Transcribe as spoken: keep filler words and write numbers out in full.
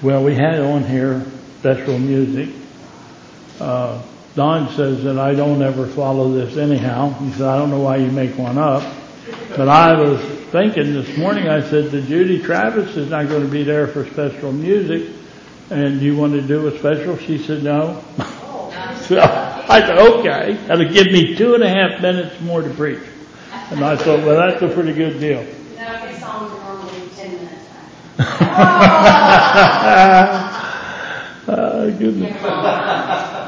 Well, we had on here special music. Uh, Don says that I don't ever follow this anyhow. He said, I don't know why you make one up. But I was thinking this morning, I said to Judy, Travis is not going to be there for special music. And do you want to do a special? She said, no. So I said, okay. That'll give me two and a half minutes more to preach. And I thought, well, that's a pretty good deal. You know, these songs are normally ten minutes. uh, goodness.